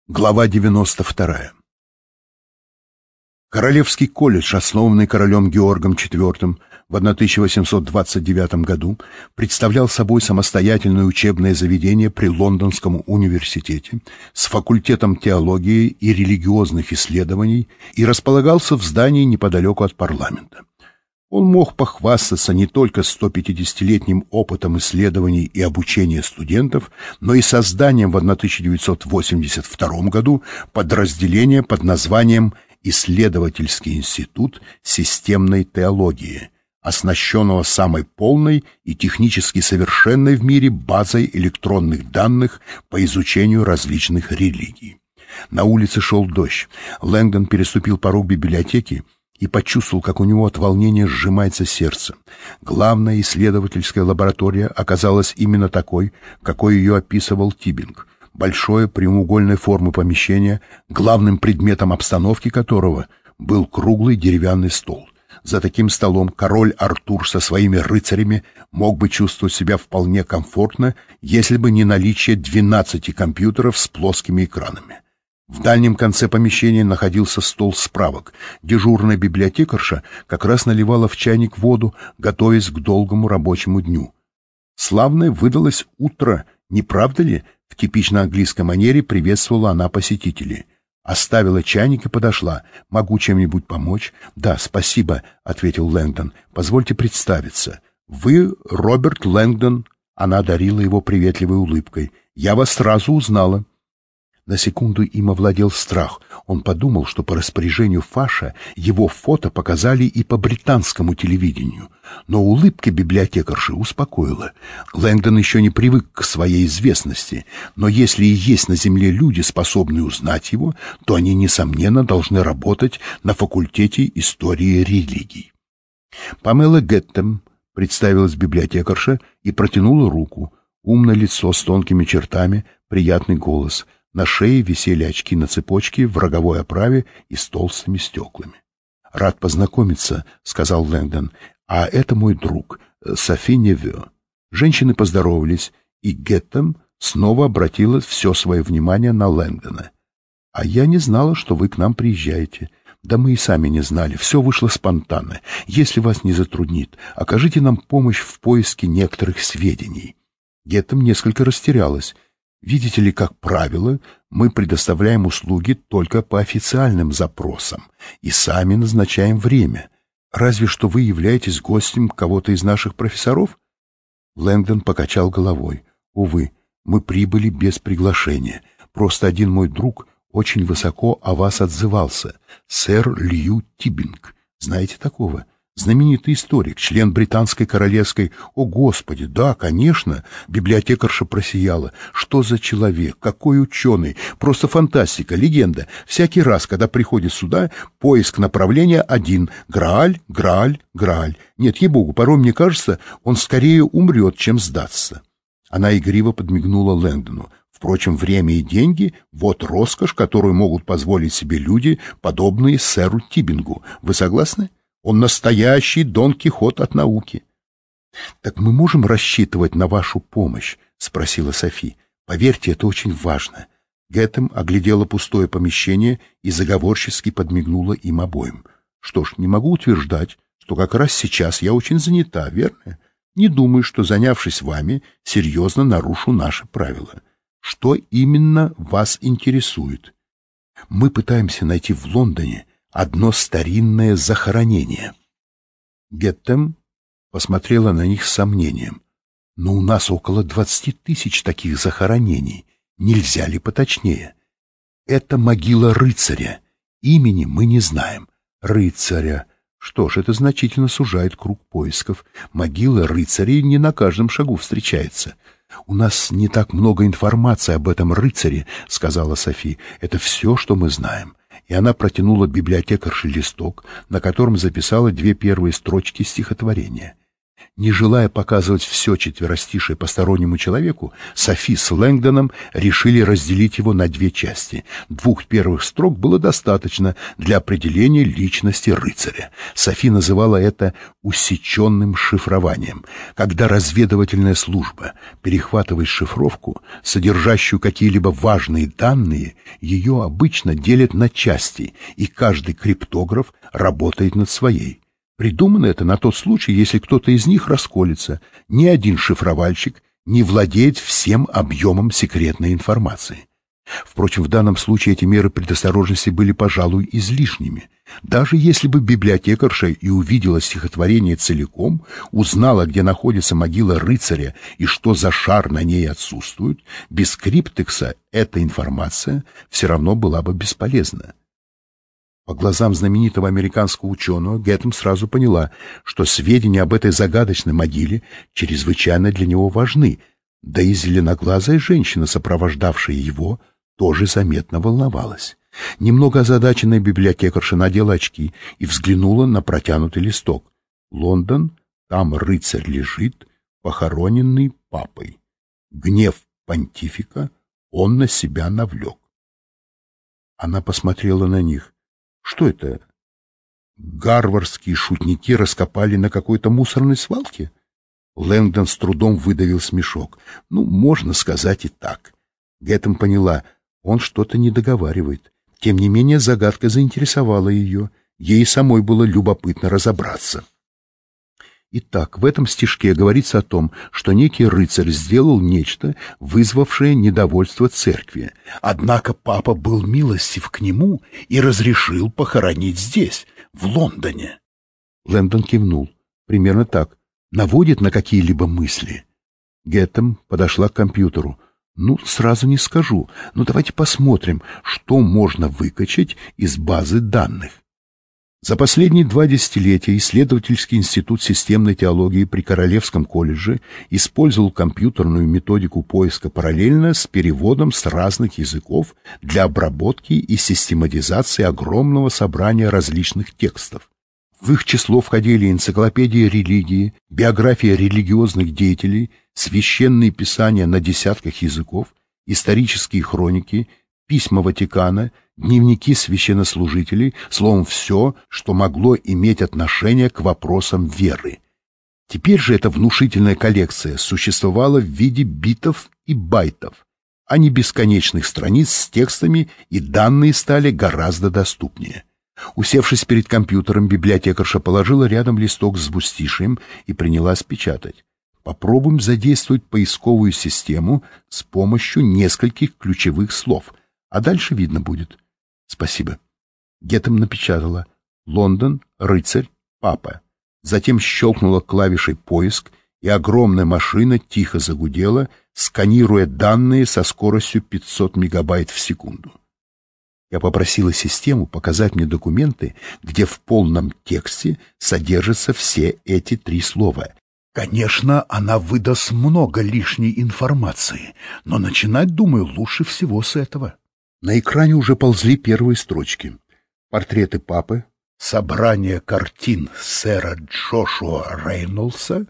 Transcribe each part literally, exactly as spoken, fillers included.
Глава девяносто вторая. Королевский колледж, основанный королем Георгом четвёртым в тысяча восемьсот двадцать девятом году, представлял собой самостоятельное учебное заведение при Лондонском университете с факультетом теологии и религиозных исследований и располагался в здании неподалеку от парламента. Он мог похвастаться не только сто пятидесятилетним опытом исследований и обучения студентов, но и созданием в тысяча девятьсот восемьдесят втором году подразделения под названием «Исследовательский институт системной теологии», оснащенного самой полной и технически совершенной в мире базой электронных данных по изучению различных религий. На улице шел дождь. Лэнгдон переступил порог библиотеки и почувствовал, как у него от волнения сжимается сердце. Главная исследовательская лаборатория оказалась именно такой, какой ее описывал Тибинг. Большое прямоугольной формы помещение, главным предметом обстановки которого был круглый деревянный стол. За таким столом король Артур со своими рыцарями мог бы чувствовать себя вполне комфортно, если бы не наличие двенадцати компьютеров с плоскими экранами. В дальнем конце помещения находился стол справок. Дежурная библиотекарша как раз наливала в чайник воду, готовясь к долгому рабочему дню. Славное выдалось утро, не правда ли? В типично английской манере приветствовала она посетителей. Оставила чайник и подошла. «Могу чем-нибудь помочь?» «Да, спасибо», — ответил Лэнгдон. «Позвольте представиться. Вы Роберт Лэнгдон». Она одарила его приветливой улыбкой. «Я вас сразу узнала». На секунду им овладел страх. Он подумал, что по распоряжению Фаша его фото показали и по британскому телевидению. Но улыбка библиотекарши успокоила. Лэнгдон еще не привык к своей известности, но если и есть на Земле люди, способные узнать его, то они, несомненно, должны работать на факультете истории религий. Памела Гэттем представилась библиотекарша и протянула руку. Умное лицо с тонкими чертами, приятный голос — на шее висели очки на цепочке в роговой оправе и с толстыми стеклами. «Рад познакомиться», — сказал Лэнгдон. «А это мой друг, Софи Невё». Женщины поздоровались, и Гэттем снова обратила все свое внимание на Лэнгдона. «А я не знала, что вы к нам приезжаете. Да мы и сами не знали. Все вышло спонтанно. Если вас не затруднит, окажите нам помощь в поиске некоторых сведений». Гэттем несколько растерялась. «Видите ли, как правило, мы предоставляем услуги только по официальным запросам и сами назначаем время. Разве что вы являетесь гостем кого-то из наших профессоров?» Лэнгдон покачал головой. «Увы, мы прибыли без приглашения. Просто один мой друг очень высоко о вас отзывался. Сэр Лью Тибинг. Знаете такого? Знаменитый историк, член британской королевской... О, Господи, да, конечно!» Библиотекарша просияла. «Что за человек? Какой ученый? Просто фантастика, легенда. Всякий раз, когда приходит сюда, поиск направления один. Грааль, Грааль, Грааль. Нет, ей-богу, порой мне кажется, он скорее умрет, чем сдастся». Она игриво подмигнула Лэнгдону. «Впрочем, время и деньги — вот роскошь, которую могут позволить себе люди, подобные сэру Тибингу. Вы согласны? Он настоящий Дон Кихот от науки». «Так мы можем рассчитывать на вашу помощь?» — спросила Софи. «Поверьте, это очень важно». Гэттем оглядела пустое помещение и заговорчески подмигнула им обоим. «Что ж, не могу утверждать, что как раз сейчас я очень занята, верно? Не думаю, что, занявшись вами, серьезно нарушу наши правила. Что именно вас интересует?» «Мы пытаемся найти в Лондоне одно старинное захоронение». Гэттем посмотрела на них с сомнением. «Но у нас около двадцати тысяч таких захоронений. Нельзя ли поточнее?» «Это могила рыцаря. Имени мы не знаем». «Рыцаря. Что ж, это значительно сужает круг поисков. Могила рыцарей не на каждом шагу встречается». «У нас не так много информации об этом рыцаре», — сказала Софи. «Это все, что мы знаем». И она протянула библиотекарше листок, на котором записала две первые строчки стихотворения. Не желая показывать все четверостишее постороннему человеку, Софи с Лэнгдоном решили разделить его на две части. Двух первых строк было достаточно для определения личности рыцаря. Софи называла это «усеченным шифрованием», когда разведывательная служба перехватывает шифровку, содержащую какие-либо важные данные, ее обычно делят на части, и каждый криптограф работает над своей. Придумано это на тот случай, если кто-то из них расколется. Ни один шифровальщик не владеет всем объемом секретной информации. Впрочем, в данном случае эти меры предосторожности были, пожалуй, излишними. Даже если бы библиотекарша и увидела стихотворение целиком, узнала, где находится могила рыцаря и что за шар на ней отсутствует, без криптекса эта информация все равно была бы бесполезна. По глазам знаменитого американского ученого Гэтэм сразу поняла, что сведения об этой загадочной могиле чрезвычайно для него важны, да и зеленоглазая женщина, сопровождавшая его, тоже заметно волновалась. Немного озадаченная библиотекарша надела очки и взглянула на протянутый листок. «Лондон, там рыцарь лежит, похороненный папой. Гнев понтифика он на себя навлек». Она посмотрела на них. Что это? Гарвардские шутники раскопали на какой-то мусорной свалке? Лэнгдон с трудом выдавил смешок. Ну, можно сказать и так. Гэтэм поняла, он что-то не договаривает. Тем не менее, загадка заинтересовала ее. Ей самой было любопытно разобраться. Итак, в этом стишке говорится о том, что некий рыцарь сделал нечто, вызвавшее недовольство церкви. Однако папа был милостив к нему и разрешил похоронить здесь, в Лондоне. Лэндон кивнул. Примерно так. Наводит на какие-либо мысли. Гэтэм подошла к компьютеру. Ну, сразу не скажу, но давайте посмотрим, что можно выкачать из базы данных. За последние два десятилетия исследовательский институт системной теологии при Королевском колледже использовал компьютерную методику поиска параллельно с переводом с разных языков для обработки и систематизации огромного собрания различных текстов. В их число входили энциклопедия религии, биография религиозных деятелей, священные писания на десятках языков, исторические хроники, письма Ватикана, дневники священнослужителей, словом, все, что могло иметь отношение к вопросам веры. Теперь же эта внушительная коллекция существовала в виде битов и байтов, а не бесконечных страниц с текстами, и данные стали гораздо доступнее. Усевшись перед компьютером, библиотекарша положила рядом листок с двустишием и принялась печатать. Попробуем задействовать поисковую систему с помощью нескольких ключевых слов, а дальше видно будет. Спасибо. Гэтэм напечатала «Лондон, рыцарь, папа». Затем щелкнула клавишей «Поиск», и огромная машина тихо загудела, сканируя данные со скоростью пятьсот мегабайт в секунду. Я попросила систему показать мне документы, где в полном тексте содержатся все эти три слова. Конечно, она выдаст много лишней информации, но начинать, думаю, лучше всего с этого. На экране уже ползли первые строчки. Портреты папы, собрание картин сэра Джошуа Рейнольдса,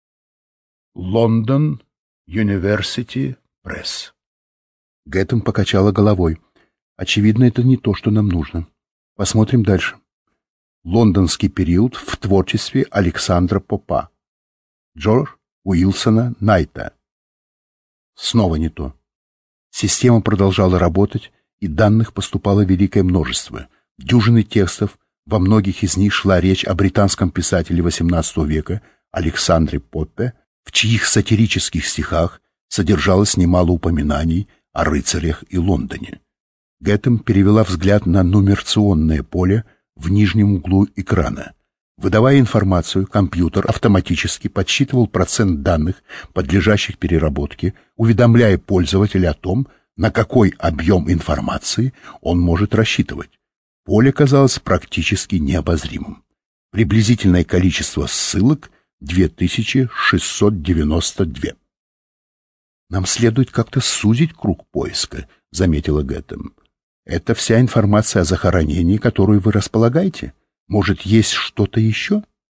Лондон, University Press. Гэтэм покачала головой. Очевидно, это не то, что нам нужно. Посмотрим дальше. Лондонский период в творчестве Александра Попа. Джордж Уилсона Найта. Снова не то. Система продолжала работать, и данных поступало великое множество. Дюжины текстов, во многих из них шла речь о британском писателе восемнадцатого века Александре Поппе, в чьих сатирических стихах содержалось немало упоминаний о рыцарях и Лондоне. Гэтэм перевела взгляд на нумерационное поле в нижнем углу экрана. Выдавая информацию, компьютер автоматически подсчитывал процент данных, подлежащих переработке, уведомляя пользователя о том, на какой объем информации он может рассчитывать. Поле казалось практически необозримым. Приблизительное количество ссылок — две тысячи шестьсот девяносто два. «Нам следует как-то сузить круг поиска», — заметила Гэтэм. «Это вся информация о захоронении, которую вы располагаете? Может, есть что-то еще?»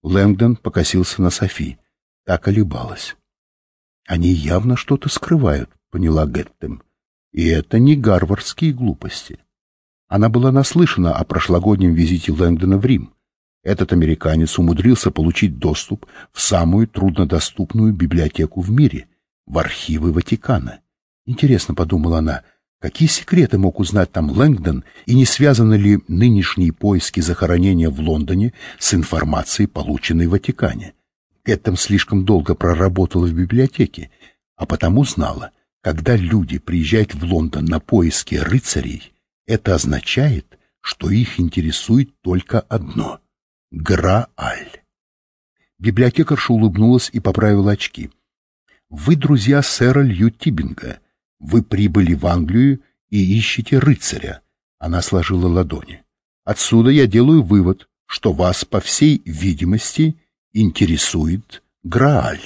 Лэнгдон покосился на Софи. Та колебалась. «Они явно что-то скрывают», — поняла Гэттем. «И это не гарвардские глупости». Она была наслышана о прошлогоднем визите Лэнгдона в Рим. Этот американец умудрился получить доступ в самую труднодоступную библиотеку в мире, в архивы Ватикана. Интересно, подумала она, какие секреты мог узнать там Лэнгдон, и не связаны ли нынешние поиски захоронения в Лондоне с информацией, полученной в Ватикане. Гэттем слишком долго проработала в библиотеке, а потому знала, когда люди приезжают в Лондон на поиски рыцарей, это означает, что их интересует только одно — Грааль. Библиотекарша улыбнулась и поправила очки. «Вы друзья сэра Лью Тиббинга. Вы прибыли в Англию и ищете рыцаря». Она сложила ладони. «Отсюда я делаю вывод, что вас, по всей видимости, интересует Грааль».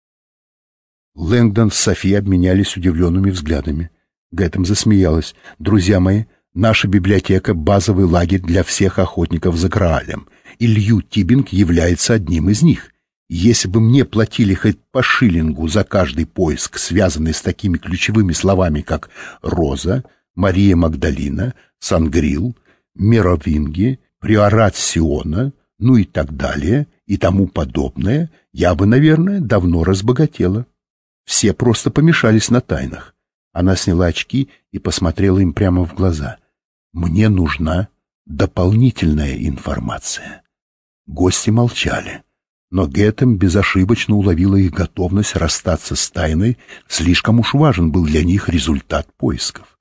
Лэнгдон с Софи обменялись удивленными взглядами. Гэттем засмеялась. «Друзья мои, наша библиотека — базовый лагерь для всех охотников за Граалем, и Лью Тиббинг является одним из них. Если бы мне платили хоть по шиллингу за каждый поиск, связанный с такими ключевыми словами, как Роза, Мария Магдалина, Сангрил, Меровинги, Приорат Сиона, ну и так далее, и тому подобное, я бы, наверное, давно разбогатела. Все просто помешались на тайнах». Она сняла очки и посмотрела им прямо в глаза. «Мне нужна дополнительная информация». Гости молчали, но Гэттем безошибочно уловила их готовность расстаться с тайной, слишком уж важен был для них результат поисков.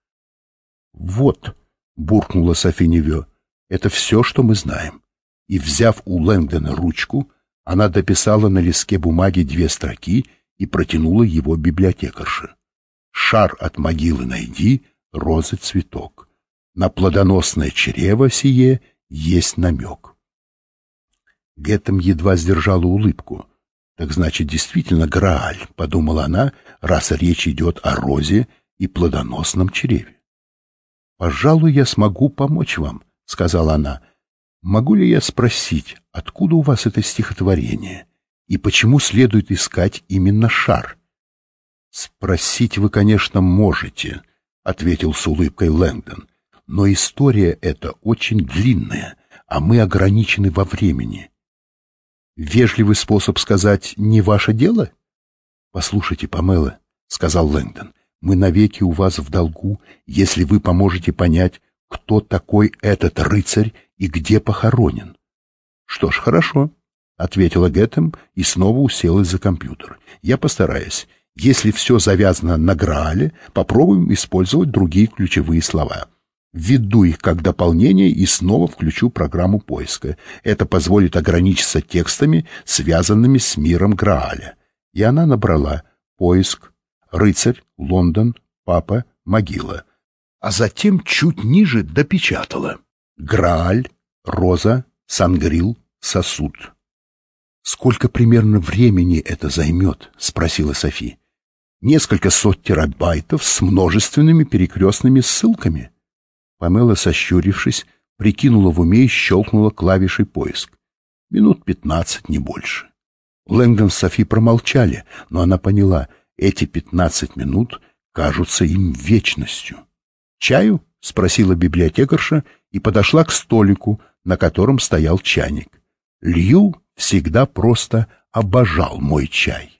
«Вот», — буркнула Софи Неве, — «это все, что мы знаем». И, взяв у Лэнгдона ручку, она дописала на листке бумаги две строки и протянула его библиотекарше. «Шар от могилы найди, розы цветок. На плодоносное чрево сие есть намек». Гэттем едва сдержала улыбку. «Так значит, действительно Грааль», — подумала она, раз речь идет о розе и плодоносном чреве. «Пожалуй, я смогу помочь вам», — сказала она. «Могу ли я спросить, откуда у вас это стихотворение, и почему следует искать именно шар?» «Спросить вы, конечно, можете», — ответил с улыбкой Лэнгдон, «но история эта очень длинная, а мы ограничены во времени». «Вежливый способ сказать «не ваше дело»?» «Послушайте, Памела», — сказал Лэнгдон, — «мы навеки у вас в долгу, если вы поможете понять, кто такой этот рыцарь и где похоронен». «Что ж, хорошо», — ответила Гэттем и снова уселась за компьютер. «Я постараюсь. Если все завязано на Граале, попробуем использовать другие ключевые слова. Введу их как дополнение и снова включу программу поиска. Это позволит ограничиться текстами, связанными с миром Грааля». И она набрала «поиск», «рыцарь», «Лондон», «папа», «могила». А затем чуть ниже допечатала «Грааль», «роза», «сангрил», «сосуд». «Сколько примерно времени это займет?» — спросила Софи. «Несколько сот терабайтов с множественными перекрестными ссылками». Памела, сощурившись, прикинула в уме и щелкнула клавишей «поиск». Минут пятнадцать, не больше. Лэнгдон с Софи промолчали, но она поняла, эти пятнадцать минут кажутся им вечностью. «Чаю?» — спросила библиотекарша и подошла к столику, на котором стоял чайник. «Лью всегда просто обожал мой чай».